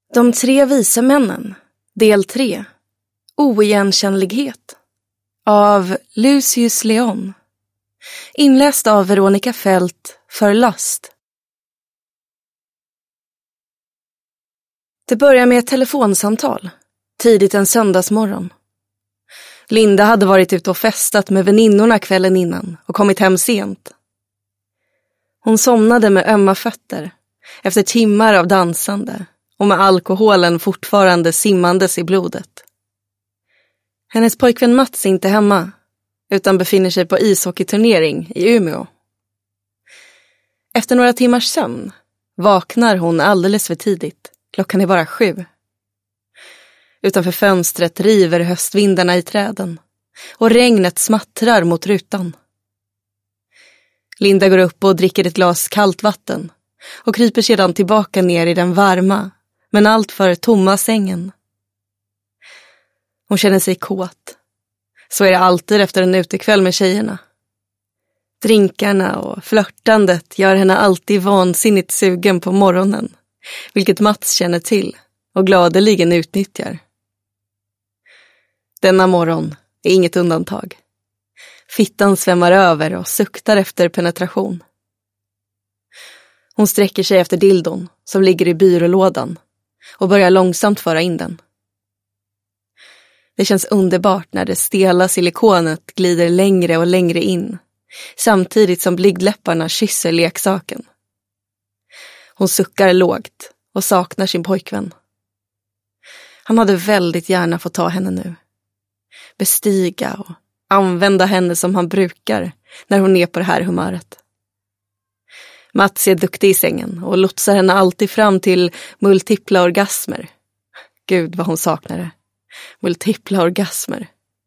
De tre vise männen, del 3. Oigenkännlighet. Av Lucius Leon. Inläst av Veronica Fält för Last. Det börjar med ett telefonsamtal, tidigt en söndagsmorgon. Linda hade varit ute och festat med väninnorna kvällen innan och kommit hem sent. Hon somnade med ömma fötter efter timmar av dansande och med alkoholen fortfarande simmandes i blodet. Hennes pojkvän Mats är inte hemma utan befinner sig på ishockeyturnering i Umeå. Efter några timmars sömn vaknar hon alldeles för tidigt. Klockan är bara 7. Utanför fönstret river höstvindarna i träden och regnet smattrar mot rutan. Linda går upp och dricker ett glas kallt vatten och kryper sedan tillbaka ner i den varma men alltför tomma sängen. Hon känner sig kåt. Så är det alltid efter en utekväll med tjejerna. Drinkarna och flörtandet gör henne alltid vansinnigt sugen på morgonen, vilket Mats känner till och gladeligen utnyttjar. Denna morgon är inget undantag. Fittan svämmar över och suktar efter penetration. Hon sträcker sig efter dildon som ligger i byrålådan och börjar långsamt föra in den. Det känns underbart när det stela silikonet glider längre och längre in, samtidigt som blygdläpparna kysser leksaken. Hon suckar lågt och saknar sin pojkvän. Han hade väldigt gärna fått ta henne nu. Bestiga och använda henne som han brukar när hon är på det här humöret. Mats är duktig i sängen och lotsar henne alltid fram till multipla orgasmer. Gud vad hon saknar det. Multipla orgasmer.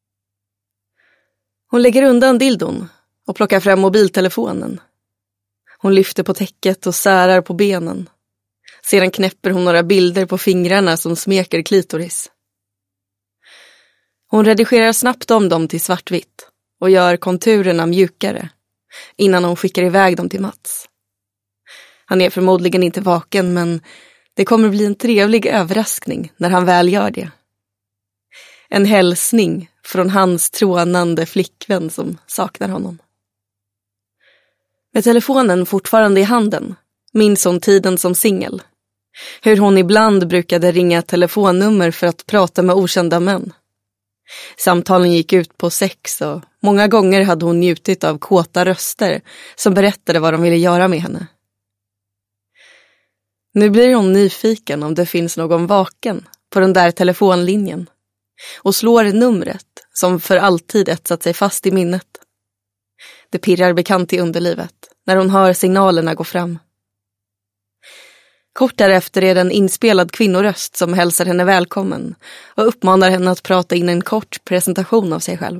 Hon lägger undan dildon och plockar fram mobiltelefonen. Hon lyfter på täcket och särar på benen. Sedan knäpper hon några bilder på fingrarna som smeker klitoris. Hon redigerar snabbt om dem till svartvitt och gör konturerna mjukare innan hon skickar iväg dem till Mats. Han är förmodligen inte vaken, men det kommer bli en trevlig överraskning när han väl gör det. En hälsning från hans trånande flickvän som saknar honom. Med telefonen fortfarande i handen minns hon tiden som singel. Hur hon ibland brukade ringa telefonnummer för att prata med okända män. Samtalen gick ut på sex och många gånger hade hon njutit av kåta röster som berättade vad de ville göra med henne. Nu blir hon nyfiken om det finns någon vaken på den där telefonlinjen och slår numret som för alltid etsat sig fast i minnet. Det pirrar bekant i underlivet när hon hör signalerna gå fram. Kort därefter är det en inspelad kvinnoröst som hälsar henne välkommen och uppmanar henne att prata in en kort presentation av sig själv.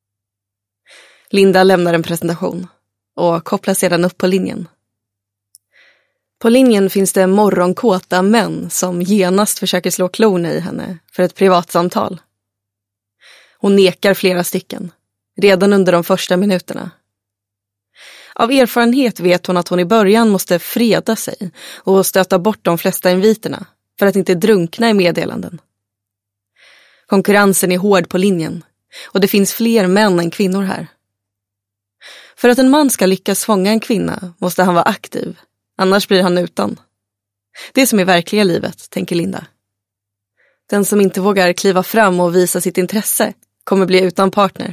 Linda lämnar en presentation och kopplar sedan upp på linjen. På linjen finns det morgonkåta män som genast försöker slå klorna i henne för ett privatsamtal. Hon nekar flera stycken, redan under de första minuterna. Av erfarenhet vet hon att hon i början måste freda sig och stöta bort de flesta inviterna för att inte drunkna i meddelanden. Konkurrensen är hård på linjen och det finns fler män än kvinnor här. För att en man ska lyckas fånga en kvinna måste han vara aktiv, annars blir han utan. Det som är verkliga livet, tänker Linda. Den som inte vågar kliva fram och visa sitt intresse kommer bli utan partner.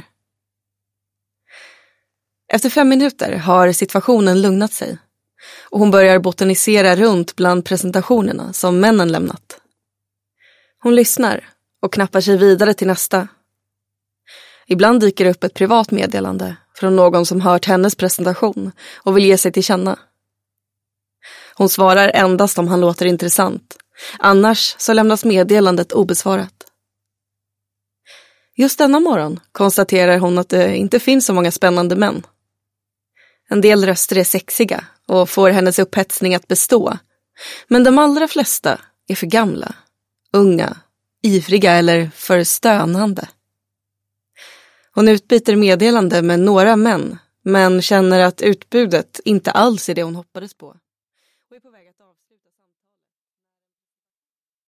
Efter 5 minuter har situationen lugnat sig och hon börjar botanisera runt bland presentationerna som männen lämnat. Hon lyssnar och knappar sig vidare till nästa. Ibland dyker upp ett privat meddelande från någon som hört hennes presentation och vill ge sig till känna. Hon svarar endast om han låter intressant, annars så lämnas meddelandet obesvarat. Just denna morgon konstaterar hon att det inte finns så många spännande män. En del röster är sexiga och får hennes upphetsning att bestå, men de allra flesta är för gamla, unga, ivriga eller för stönande. Hon utbyter meddelande med några män, men känner att utbudet inte alls är det hon hoppades på.